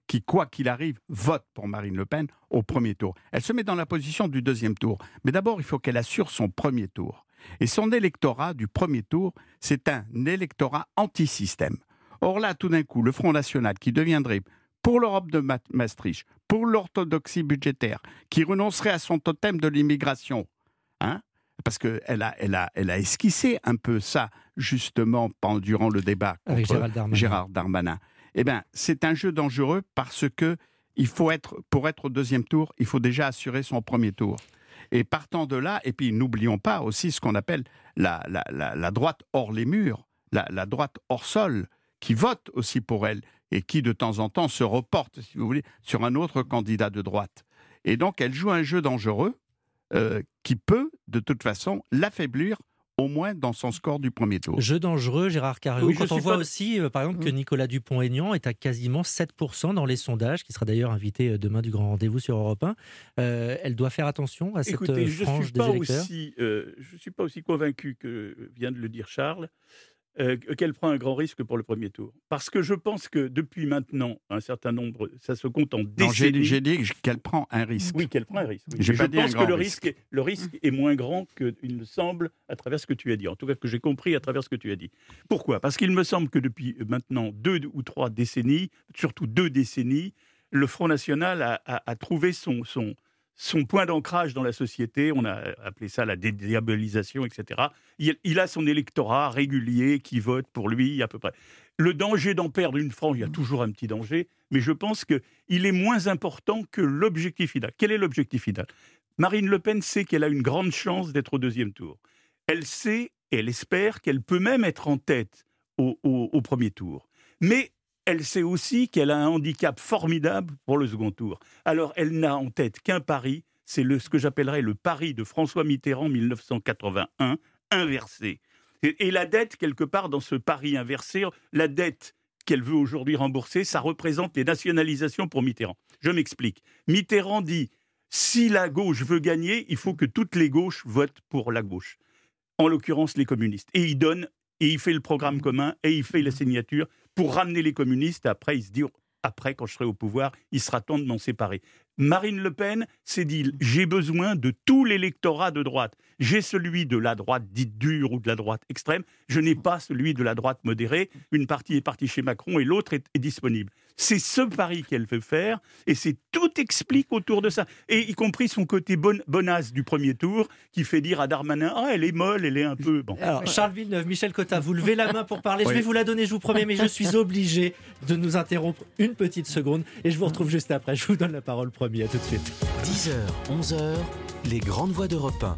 H: qui, quoi qu'il arrive, vote pour Marine Le Pen au premier tour. Elle se met dans la position du deuxième tour. Mais d'abord, il faut qu'elle assure son premier tour. Et son électorat du premier tour, c'est un électorat anti-système. Or là, tout d'un coup, le Front National, qui deviendrait pour l'Europe de Maastricht, pour l'orthodoxie budgétaire, qui renoncerait à son totem de l'immigration, hein, parce qu'elle a, elle a, elle a esquissé un peu ça, justement, pendant, durant le débat contre
C: Avec Gérald Darmanin.
H: Gérard Darmanin. Eh bien, c'est un jeu dangereux parce que il faut être, pour être au deuxième tour, il faut déjà assurer son premier tour. Et partant de là, et puis n'oublions pas aussi ce qu'on appelle la, la, la, la droite hors les murs, la, la droite hors sol, qui vote aussi pour elle et qui, de temps en temps, se reporte, si vous voulez, sur un autre candidat de droite. Et donc, elle joue un jeu dangereux euh, qui peut, de toute façon, l'affaiblir au moins dans son score du premier tour.
C: Jeu dangereux, Gérard Carrérou,
J: Oui,
C: quand
J: je
C: on
J: suis
C: voit
J: pas-
C: aussi, euh, par exemple, que Nicolas Dupont-Aignan est à quasiment sept pour cent dans les sondages, qui sera d'ailleurs invité euh, demain du Grand Rendez-vous sur Europe un. Euh, elle doit faire attention à cette
J: Écoutez,
C: euh,
J: je ne
C: frange
J: suis,
C: des
J: pas
C: électeurs.
J: aussi, euh, je suis pas aussi convaincu que vient de le dire Charles, euh, qu'elle prend un grand risque pour le premier tour. Parce que je pense que depuis maintenant, un certain nombre, ça se compte en
H: Non, j'ai,
J: décennies.
H: j'ai dit qu'elle prend un risque.
J: Oui, qu'elle prend un risque. oui.
H: J'ai
J: Mais
H: pas
J: je
H: dit un
J: pense que
H: grand
J: le
H: risque.
J: risque, est, le risque est moins grand qu'il me semble à travers ce que tu as dit. En tout cas, que j'ai compris à travers ce que tu as dit. Pourquoi ? Parce qu'il me semble que depuis maintenant deux ou trois décennies, surtout deux décennies, le Front National a, a- a trouvé son, son, son point d'ancrage dans la société. On a appelé ça la dédiabolisation, et cetera. Il, il a son électorat régulier qui vote pour lui à peu près. Le danger d'en perdre une frange, il y a toujours un petit danger, mais je pense qu'il est moins important que l'objectif final. Quel est l'objectif final ? Marine Le Pen sait qu'elle a une grande chance d'être au deuxième tour. Elle sait et elle espère qu'elle peut même être en tête au, au- au premier tour. Mais elle sait aussi qu'elle a un handicap formidable pour le second tour. Alors elle n'a en tête qu'un pari, c'est le, ce que j'appellerais le pari de François Mitterrand mille neuf cent quatre-vingt-un, inversé. Et, et la dette, quelque part, dans ce pari inversé, la dette qu'elle veut aujourd'hui rembourser, ça représente les nationalisations pour Mitterrand. Je m'explique. Mitterrand dit, si la gauche veut gagner, il faut que toutes les gauches votent pour la gauche. En l'occurrence, les communistes. Et il donne, et il fait le programme commun, et il fait la signature pour ramener les communistes. Après, il se dit, après, quand je serai au pouvoir, il sera temps de m'en séparer. Marine Le Pen s'est dit, j'ai besoin de tout l'électorat de droite. J'ai celui de la droite dite dure ou de la droite extrême. Je n'ai pas celui de la droite modérée. Une partie est partie chez Macron et l'autre est, est disponible. C'est ce pari qu'elle veut faire et c'est tout explique autour de ça. Et y compris son côté bon, bonasse du premier tour qui fait dire à Darmanin, ah, elle est molle, elle est un peu... Bon.
C: Alors, Charles Villeneuve, Michel Cotta, vous levez la main pour parler.
H: Oui.
C: Je vais vous la donner, je vous promets, mais je suis obligé de nous interrompre une petite seconde et je vous retrouve juste après. Je vous donne la parole premier. À tout de suite.
B: dix heures, onze heures, les grandes voix d'Europe un.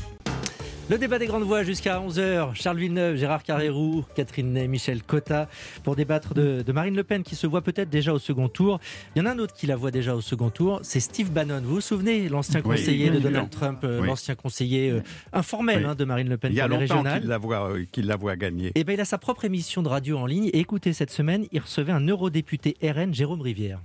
C: Le débat des grandes voix jusqu'à onze heures. Charles Villeneuve, Gérard Carrérou, Catherine Ney, Michel Cotta pour débattre de, de Marine Le Pen qui se voit peut-être déjà au second tour. Il y en a un autre qui la voit déjà au second tour, c'est Steve Bannon. Vous vous souvenez, l'ancien
H: Oui,
C: conseiller
H: bien
C: de
H: sûr.
C: Donald Trump, euh,
H: Oui.
C: l'ancien conseiller euh, informel
H: Oui.
C: hein, de Marine Le Pen
H: Il y a
C: pour les
H: longtemps
C: régionales.
H: qu'il la voit, euh, qu'il la voit gagner.
C: Et ben, il a sa propre émission de radio en ligne. Et écoutez, cette semaine, il recevait un eurodéputé R N, Jérôme Rivière.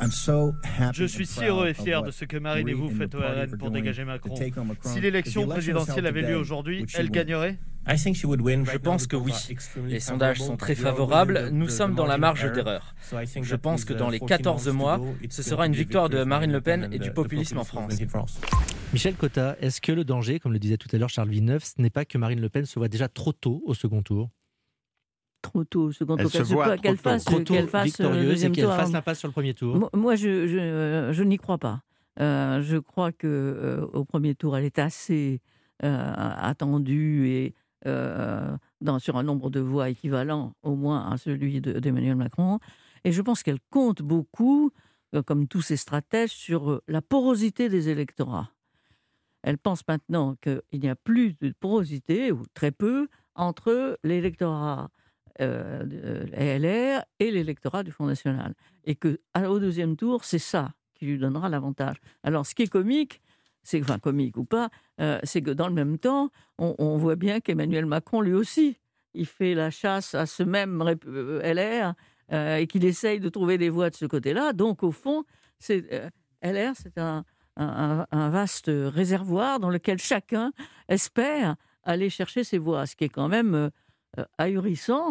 K: Je suis si heureux et fier de ce que Marine et vous faites au R N pour dégager Macron. Si l'élection présidentielle avait lieu aujourd'hui, elle gagnerait ?
L: Je pense que oui. Les sondages sont très favorables. Nous sommes dans la marge d'erreur. Je pense que dans les quatorze mois, ce sera une victoire de Marine Le Pen et du populisme en France.
C: Michel Cotta, est-ce que le danger, comme le disait tout à l'heure Charles Villeneuve, ce n'est pas que Marine Le Pen se voit déjà trop tôt au second tour ?
D: Trop tôt, second
H: Elle
D: tour.
H: se
D: Qu'elle
H: voit
D: pas- qu'elle
H: trop tôt.
D: fasse,
C: Trop tôt,
D: qu'elle fasse le
C: victorieuse, et
D: deuxième
C: qu'elle
D: tour.
C: fasse
D: avant.
C: l'impasse sur le premier tour.
D: Moi, moi, je, je, euh, je n'y crois pas. Euh, je crois que euh, au premier tour, elle est assez euh, attendue et euh, dans, sur un nombre de voix équivalent au moins à celui de- d'Emmanuel Macron. Et je pense qu'elle compte beaucoup, euh, comme tous ses stratèges, sur euh, la porosité des électorats. Elle pense maintenant qu'il n'y a plus de porosité, ou très peu, entre l'électorat euh, de L R et l'électorat du Front National. Et qu'au deuxième tour, c'est ça qui lui donnera l'avantage. Alors, ce qui est comique, c'est, enfin comique ou pas, euh, c'est que dans le même temps, on, on voit bien qu'Emmanuel Macron, lui aussi, il fait la chasse à ce même rép- euh, L R euh, et qu'il essaye de trouver des voix de ce côté-là. Donc, au fond, c'est, euh, L R, c'est un, un, un vaste réservoir dans lequel chacun espère aller chercher ses voix, ce qui est quand même euh, ahurissant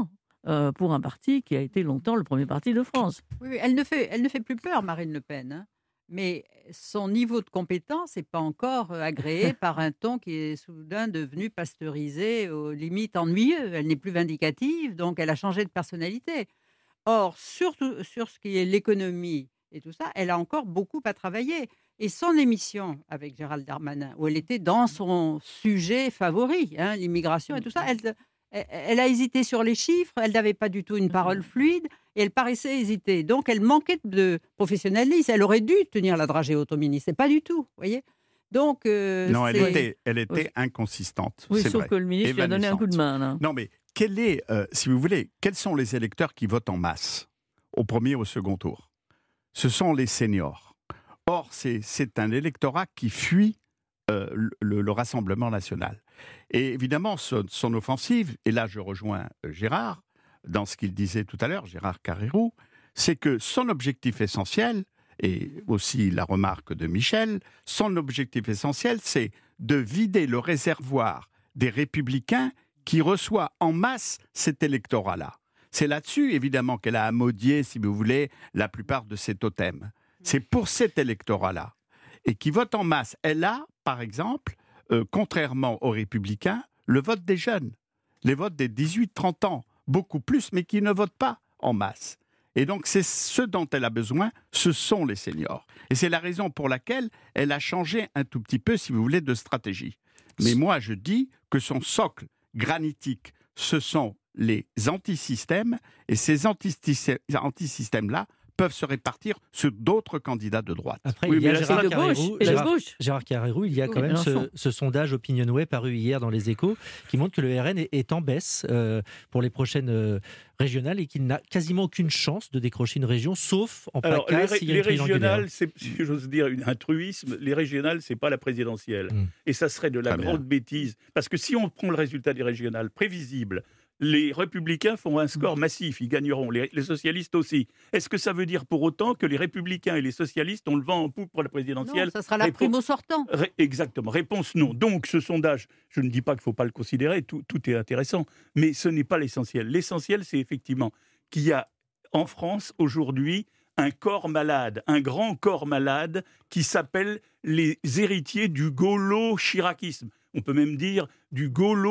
D: euh, pour un parti qui a été longtemps le premier parti de France.
I: Oui, oui, elle ne fait, elle ne fait plus peur, Marine Le Pen. Hein. Mais son niveau de compétence n'est pas encore agréé par un ton qui est soudain devenu pasteurisé, aux limites ennuyeux. Elle n'est plus vindicative, donc elle a changé de personnalité. Or, surtout sur ce qui est l'économie et tout ça, elle a encore beaucoup à travailler. Et son émission avec Gérald Darmanin, où elle était dans son sujet favori, hein, l'immigration et tout ça, elle, elle, elle a hésité sur les chiffres, elle n'avait pas du tout une parole fluide, et elle paraissait hésiter. Donc, elle manquait de professionnalisme. Elle aurait dû tenir la dragée haute au ministre. C'est pas du tout, vous voyez. Donc, euh,
H: non, elle
I: c'est...
H: était, elle était
I: oui.
H: inconsistante.
D: Oui,
H: c'est
D: sauf
H: vrai.
D: que le ministre lui a donné un coup de main. Là.
H: Non, mais quel est, euh, si vous voulez, quels sont les électeurs qui votent en masse au premier ou au second tour? Ce sont les seniors. Or, c'est, c'est un électorat qui fuit euh, le, le Rassemblement national. Et évidemment, son, son offensive, et là je rejoins Gérard, dans ce qu'il disait tout à l'heure, Gérard Carrérou, c'est que son objectif essentiel, et aussi la remarque de Michel, son objectif essentiel, c'est de vider le réservoir des Républicains qui reçoit en masse cet électorat-là. C'est là-dessus, évidemment, qu'elle a amodié, si vous voulez, la plupart de ses totems. C'est pour cet électorat-là. Et qui vote en masse. Elle a, par exemple, euh, contrairement aux Républicains, le vote des jeunes. Les votes des dix-huit trente ans. Beaucoup plus, mais qui ne votent pas en masse. Et donc, c'est ce dont elle a besoin, ce sont les seniors. Et c'est la raison pour laquelle elle a changé un tout petit peu, si vous voulez, de stratégie. Mais moi, je dis que son socle granitique, ce sont les antisystèmes, et ces antisystèmes-là peuvent se répartir sur d'autres candidats de droite.
C: Après,
D: oui,
C: il y a
D: mais
C: Gérard
D: de
C: Carrérou,
D: gauche, et de
C: Gérard,
D: gauche.
C: Gérard Carrérou, il y a quand
D: Oui,
C: même ce,
D: Mélenchon.
C: ce sondage Opinionway paru hier dans Les Échos qui montre que le R N est, est en baisse euh, pour les prochaines euh, régionales et qu'il n'a quasiment aucune chance de décrocher une région, sauf en
J: Alors,
C: PACA
J: les,
C: s'il y a
J: les
C: une triangulaire.
J: régionales, c'est, si j'ose dire, une- un truisme. Les régionales, c'est pas la présidentielle.
C: Mm.
J: Et ça serait de la
H: Très
J: grande bêtise. Parce que si on prend le résultat des régionales prévisible, les Républicains font un score massif, ils gagneront, les, les socialistes aussi. Est-ce que ça veut dire pour autant que les Républicains et les socialistes ont le vent en poupe pour la présidentielle?
I: Non, ça sera la
J: Répo-
I: prime au sortant.
J: Ré- Exactement. Réponse non. Donc, ce sondage, je ne dis pas qu'il ne faut pas le considérer, tout, tout est intéressant, mais ce n'est pas l'essentiel. L'essentiel, c'est effectivement qu'il y a en France aujourd'hui un corps malade, un grand corps malade qui s'appelle les héritiers du gaulo-chiracisme. On peut même dire du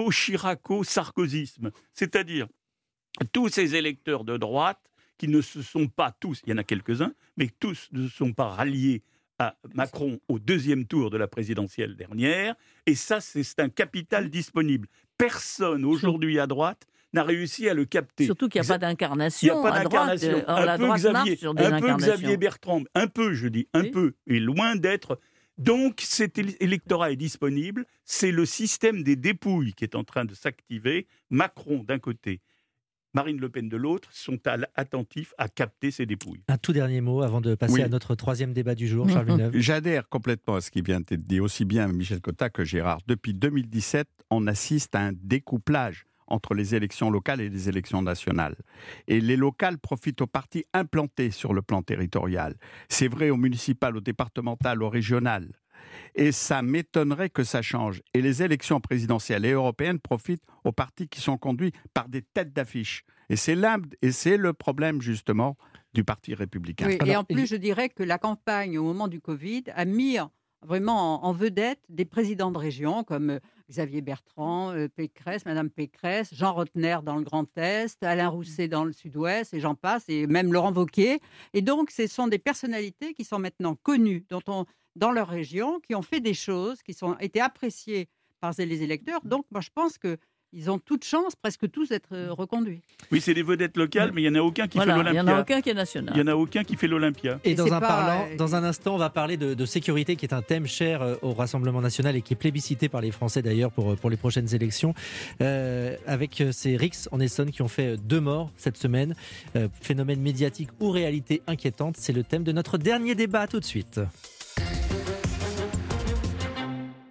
J: gaulo-chiraco-sarkozysme. C'est-à-dire tous ces électeurs de droite qui ne se sont pas tous, il y en a quelques-uns, mais tous ne se sont pas ralliés à Macron au deuxième tour de la présidentielle dernière. Et ça, c'est, c'est un capital disponible. Personne aujourd'hui à droite n'a réussi à le capter.
D: Surtout qu'il n'y a
J: Exa-
D: pas d'incarnation.
J: Il n'y a pas
D: à droite.
J: d'incarnation.
D: Or,
J: un
D: la
J: peu
D: droite
J: Xavier,
D: marche sur des
J: un peu
D: incarnations.
J: Xavier Bertrand, un peu, je dis, un
D: Oui.
J: peu, et loin d'être. Donc, cet éle- électorat est disponible. C'est le système des dépouilles qui est en train de s'activer. Macron d'un côté, Marine Le Pen de l'autre, sont à- attentifs à capter ces dépouilles.
C: Un tout dernier mot avant de passer
H: Oui.
C: à notre troisième débat du jour, Charles Villeneuve.
H: J'adhère complètement à ce qui vient d'être dit, aussi bien Michel Cotta que Gérard. Depuis deux mille dix-sept, on assiste à un découplage entre les élections locales et les élections nationales. Et les locales profitent aux partis implantés sur le plan territorial. C'est vrai au municipal, au départemental, au régional. Et ça m'étonnerait que ça change. Et les élections présidentielles et européennes profitent aux partis qui sont conduits par des têtes d'affiche. Et c'est l'un, et c'est le problème justement du Parti républicain.
I: Oui, et
C: Alors,
I: en plus, je dirais que la campagne au moment du Covid a mis en- vraiment en, en vedette des présidents de région comme euh, Xavier Bertrand, euh, Pécresse, Madame Pécresse, Jean Rotner dans le Grand Est, Alain Rousset dans le Sud-Ouest, et j'en passe, et même Laurent Wauquiez. Et donc, ce sont des personnalités qui sont maintenant connues dont on, dans leur région, qui ont fait des choses, qui ont été appréciées par les électeurs. Donc, moi, je pense que ils ont toute chance, presque tous, d'être euh, reconduits.
J: Oui, c'est des vedettes locales, mais il n'y en a aucun qui
D: Voilà,
J: fait
D: il n'y en
J: l'Olympia.
D: a aucun qui est national.
J: Il n'y en a aucun qui fait l'Olympia.
C: Et
I: Et
C: dans
I: c'est
C: un,
I: pas,
C: parlant,
I: euh,
C: dans un instant, on va parler de, de sécurité, qui est un thème cher euh, au Rassemblement national et qui est plébiscité par les Français d'ailleurs pour, pour les prochaines élections. Euh, avec euh, ces rixes en Essonne qui ont fait euh, deux morts cette semaine. Euh, phénomène médiatique ou réalité inquiétante, c'est le thème de notre dernier débat. À tout de suite.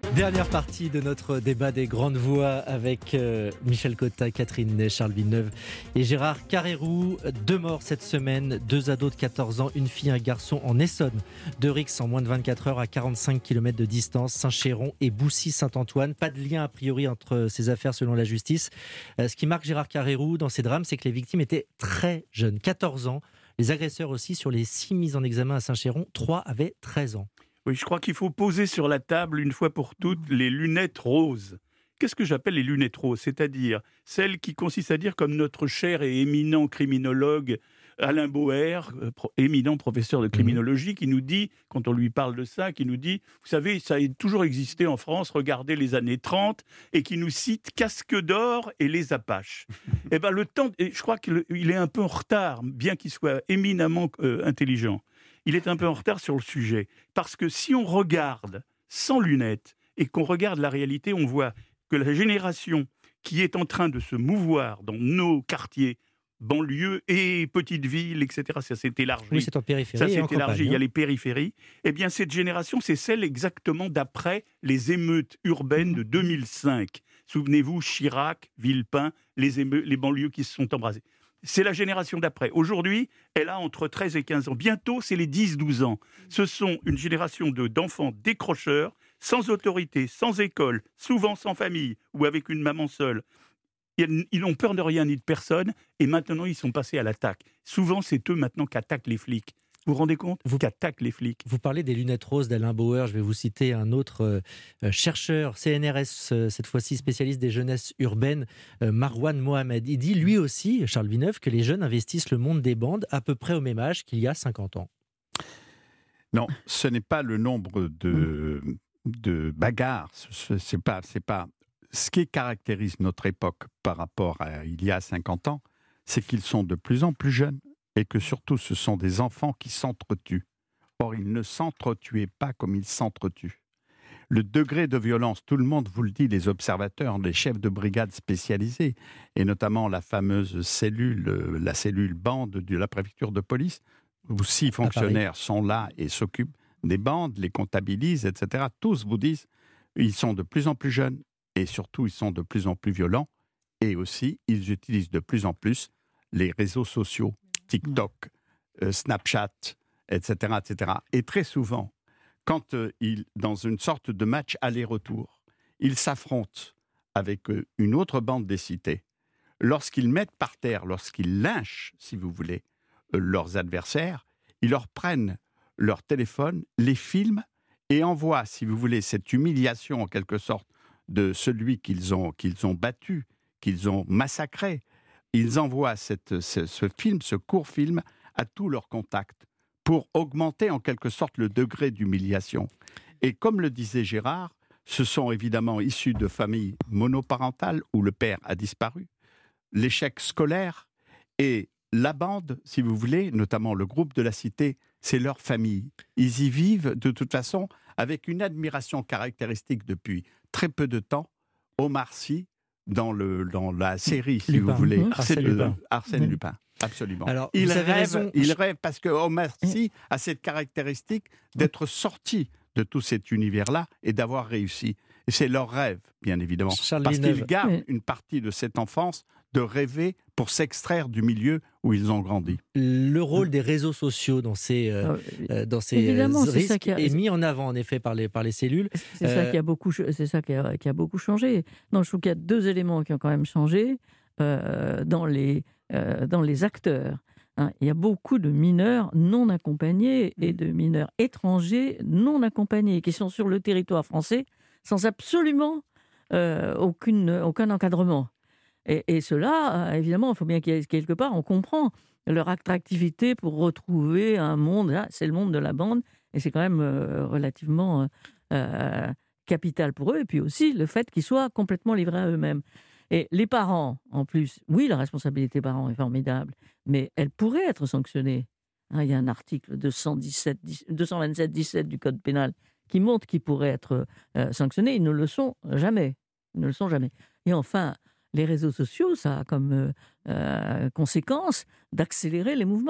C: Dernière partie de notre débat des grandes voix avec euh, Michel Cotta, Catherine Ney, Charles Villeneuve et Gérard Carrérou. Deux morts cette semaine, deux ados de quatorze ans, une fille et un garçon en Essonne. Deux rixes en moins de vingt-quatre heures à quarante-cinq kilomètres de distance, Saint-Chéron et Boussy-Saint-Antoine. Pas de lien a priori entre ces affaires selon la justice. Euh, ce qui marque Gérard Carrérou dans ces drames, c'est que les victimes étaient très jeunes, quatorze ans. Les agresseurs aussi, sur les six mises en examen à Saint-Chéron, trois avaient treize ans.
J: Oui, je crois qu'il faut poser sur la table, une fois pour toutes, les lunettes roses. Qu'est-ce que j'appelle les lunettes roses ? C'est-à-dire celles qui consistent à dire, comme notre cher et éminent criminologue Alain Boer, euh, pro- éminent professeur de criminologie, qui nous dit, quand on lui parle de ça, qui nous dit, vous savez, ça a toujours existé en France, regardez les années trente, et qui nous cite Casque d'or et les Apaches. Eh bien, le temps, et je crois qu'il est un peu en retard, bien qu'il soit éminemment euh, intelligent. Il est un peu en retard sur le sujet. Parce que si on regarde sans lunettes et qu'on regarde la réalité, on voit que la génération qui est en train de se mouvoir dans nos quartiers, banlieues et petites villes, et cetera, ça s'est élargi.
C: Oui, c'est en périphérie.
J: Ça s'est
C: et en
J: élargi,
C: campagne,
J: il y a
C: hein.
J: les périphéries. Eh bien, cette génération, c'est celle exactement d'après les émeutes urbaines de deux mille cinq. Souvenez-vous, Chirac, Villepin, les, émeu- les banlieues qui se sont embrasées. C'est la génération d'après. Aujourd'hui, elle a entre treize et quinze ans. Bientôt, c'est les dix douze ans. Ce sont une génération de, d'enfants décrocheurs, sans autorité, sans école, souvent sans famille ou avec une maman seule. Ils, ils n'ont peur de rien ni de personne et maintenant, ils sont passés à l'attaque. Souvent, c'est eux maintenant qui attaquent les flics. Vous vous rendez compte ? Vous qu'attaquent les flics.
C: Vous parlez des lunettes roses d'Alain Bauer. Je vais vous citer un autre euh, chercheur, C N R S, euh, cette fois-ci spécialiste des jeunesses urbaines, euh, Marwan Mohamed. Il dit lui aussi, Charles Villeneuve, que les jeunes investissent le monde des bandes à peu près au même âge qu'il y a cinquante ans.
H: Non, ce n'est pas le nombre de, de bagarres. Ce, c'est pas, c'est pas... Ce qui caractérise notre époque par rapport à il y a cinquante ans, c'est qu'ils sont de plus en plus jeunes. Et que surtout, ce sont des enfants qui s'entretuent. Or, ils ne s'entretuaient pas comme ils s'entretuent. Le degré de violence, tout le monde vous le dit, les observateurs, les chefs de brigade spécialisés, et notamment la fameuse cellule, la cellule bande de la préfecture de police, où six fonctionnaires sont là et s'occupent des bandes, les comptabilisent, et cetera. Tous vous disent, ils sont de plus en plus jeunes, et surtout, ils sont de plus en plus violents, et aussi, ils utilisent de plus en plus les réseaux sociaux. TikTok, euh, Snapchat, et cetera, et cetera. Et très souvent, quand euh, ils, dans une sorte de match aller-retour, ils s'affrontent avec euh, une autre bande des cités, lorsqu'ils mettent par terre, lorsqu'ils lynchent, si vous voulez, euh, leurs adversaires, ils leur prennent leur téléphone, les filment et envoient, si vous voulez, cette humiliation en quelque sorte de celui qu'ils ont, qu'ils ont battu, qu'ils ont massacré. Ils envoient cette, ce, ce film, ce court film, à tous leurs contacts pour augmenter en quelque sorte le degré d'humiliation. Et comme le disait Gérard, ce sont évidemment issus de familles monoparentales où le père a disparu, l'échec scolaire et la bande, si vous voulez, notamment le groupe de la cité, c'est leur famille. Ils y vivent de toute façon avec une admiration caractéristique depuis très peu de temps. Omar Sy, Dans, le, dans la série, si
C: Lupin.
H: vous voulez,
C: Mmh. Arsène
H: euh,
C: Lupin.
H: Arsène
C: Mmh.
H: Lupin, absolument.
C: Alors,
H: il,
C: vous avez
H: rêve,
C: raison.
H: il rêve parce que Omar Sy a cette caractéristique d'être sorti de tout cet univers-là et d'avoir réussi. Et c'est leur rêve, bien évidemment,
C: Charles
H: parce
C: Villeneuve.
H: qu'ils gardent
D: Oui.
H: une partie de cette enfance de rêver pour s'extraire du milieu où ils ont grandi.
C: Le rôle des réseaux sociaux dans ces, euh, euh, dans ces
D: Évidemment,
C: euh,
D: c'est ça
C: risques
D: qui a-
C: est mis en avant en effet par les, par les cellules.
D: C'est ça
C: Euh,
D: qui a beaucoup, ch- c'est ça qui a, qui a beaucoup changé. Non, je trouve qu'il y a deux éléments qui ont quand même changé euh, dans les euh, dans les acteurs. Hein. Il y a beaucoup de mineurs non accompagnés et de mineurs étrangers non accompagnés qui sont sur le territoire français sans absolument euh, aucune, aucun encadrement. Et, et cela, euh, évidemment, il faut bien qu'il y ait quelque part, on comprend leur attractivité pour retrouver un monde. Là, c'est le monde de la bande et c'est quand même euh, relativement euh, capital pour eux. Et puis aussi le fait qu'ils soient complètement livrés à eux-mêmes. Et les parents, en plus, oui, la responsabilité parents est formidable, mais elle pourrait être sanctionnée. Hein, il y a un article deux cent dix-sept, deux cent vingt-sept dix-sept du Code pénal qui montre qu'ils pourraient être euh, sanctionnés. Ils ne le sont jamais. Ils ne le sont jamais. Et enfin, les réseaux sociaux, ça a comme euh, euh, conséquence d'accélérer les mouvements.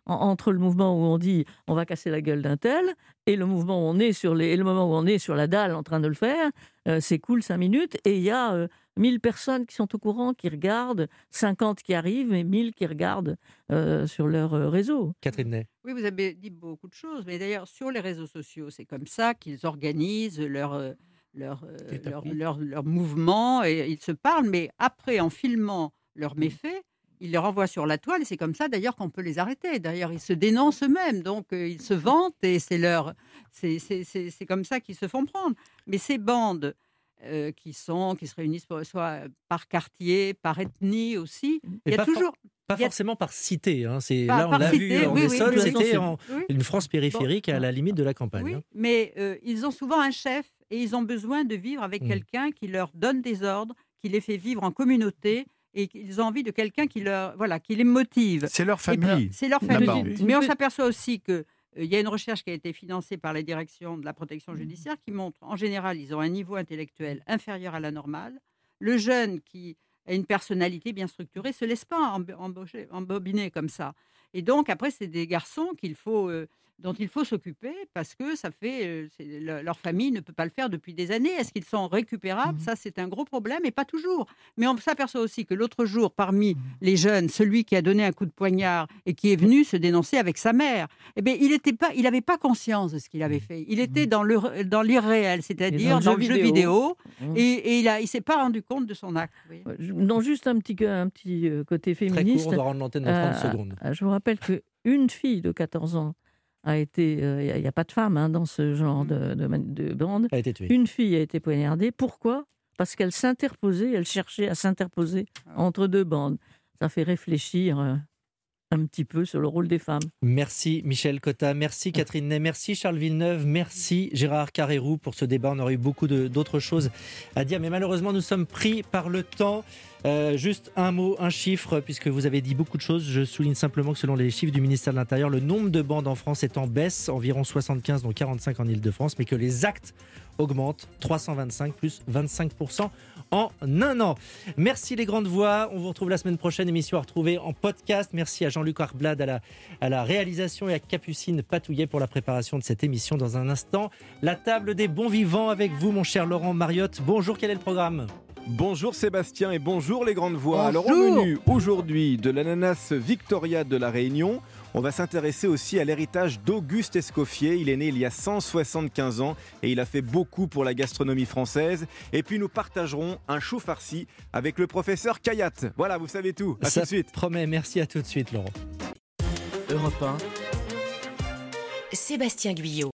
D: en, entre le mouvement où on dit on va casser la gueule d'un tel et le mouvement où on est sur les, et le moment où on est sur la dalle en train de le faire, euh, c'est cool cinq minutes et il y a euh, mille personnes qui sont au courant, qui regardent, cinquante qui arrivent et mille qui regardent euh, sur leur euh, réseau.
C: Catherine Ney.
I: Oui, vous avez dit beaucoup de choses, mais d'ailleurs, sur les réseaux sociaux, c'est comme ça qu'ils organisent leur, euh, leur, euh, leur, leur, leur mouvement, et ils se parlent, mais après, en filmant leurs méfaits, ils les renvoient sur la toile, et c'est comme ça, d'ailleurs, qu'on peut les arrêter. D'ailleurs, ils se dénoncent eux-mêmes, donc euh, ils se vantent, et c'est, leur, c'est, c'est, c'est, c'est comme ça qu'ils se font prendre. Mais ces bandes euh, qui, sont, qui se réunissent pour, soit par quartier, par ethnie aussi,
C: et il y a toujours... For- Pas forcément par cité, hein. c'est,
I: par,
C: là on
I: par
C: l'a
I: cité,
C: vu en
I: oui,
C: Essonne,
I: oui,
C: c'était en,
I: oui.
C: une France périphérique bon. à la limite de la campagne.
I: Oui,
C: hein.
I: mais euh, ils ont souvent un chef et ils ont besoin de vivre avec mmh. quelqu'un qui leur donne des ordres, qui les fait vivre en communauté et ils ont envie de quelqu'un qui, leur, voilà, qui les motive.
H: C'est leur famille.
I: Ben, c'est leur famille. Mais on s'aperçoit aussi que il y a une recherche qui a été financée par la direction de la protection judiciaire qui montre, en général, ils ont un niveau intellectuel inférieur à la normale. Le jeune qui a une personnalité bien structurée ne se laisse pas embaucher, embobiner comme ça. Et donc, après, c'est des garçons qu'il faut, euh, dont il faut s'occuper parce que ça fait, euh, c'est, le, leur famille ne peut pas le faire depuis des années. Est-ce qu'ils sont récupérables ? mmh. Ça, c'est un gros problème, et pas toujours. Mais on s'aperçoit aussi que l'autre jour, parmi mmh. les jeunes, celui qui a donné un coup de poignard et qui est venu se dénoncer avec sa mère, eh bien, il était pas, il n'avait pas conscience de ce qu'il avait fait. Il était mmh. dans, le, dans l'irréel, c'est-à-dire dans, dans le jeu vidéo, vidéo mmh. et, et il ne il s'est pas rendu compte de son acte. Oui.
D: Non, juste un petit, un petit côté féministe.
C: Très court, on doit rendre l'antenne dans trente
D: euh,
C: secondes.
D: Je vous rappelle qu'une fille de quatorze ans a été... Il euh, n'y a, a pas de femme hein, dans ce genre de, de, de bande.
C: A été tuée.
D: Une fille a été poignardée. Pourquoi ? Parce qu'elle s'interposait, elle cherchait à s'interposer entre deux bandes. Ça fait réfléchir euh, un petit peu sur le rôle des femmes.
C: Merci Michel Cotta, merci Catherine Ney, merci Charles Villeneuve, merci Gérard Carrérou pour ce débat. On aurait eu beaucoup de, d'autres choses à dire, mais malheureusement nous sommes pris par le temps. Euh, juste un mot, un chiffre, puisque vous avez dit beaucoup de choses. Je souligne simplement que selon les chiffres du ministère de l'Intérieur, le nombre de bandes en France est en baisse, environ soixante-quinze, dont quarante-cinq en Île-de-France, mais que les actes augmentent, trois cent vingt-cinq plus vingt-cinq pour cent en un an. Merci les grandes voix, on vous retrouve la semaine prochaine, émission à retrouver en podcast. Merci à Jean-Luc Arblade à la, à la réalisation et à Capucine Patouillet pour la préparation de cette émission. Dans un instant, la table des bons vivants avec vous, mon cher Laurent Mariotte. Bonjour, quel est le programme ?
M: Bonjour Sébastien et bonjour les grandes voix.
I: Bonjour.
M: Alors au menu aujourd'hui de l'ananas Victoria de la Réunion, on va s'intéresser aussi à l'héritage d'Auguste Escoffier. Il est né il y a cent soixante-quinze ans et il a fait beaucoup pour la gastronomie française. Et puis nous partagerons un chou farci avec le professeur Kayat. Voilà, vous savez tout. À
C: Ça
M: tout de suite.
C: Promet, merci à tout de suite Laurent.
A: Europe un, Sébastien Guyot.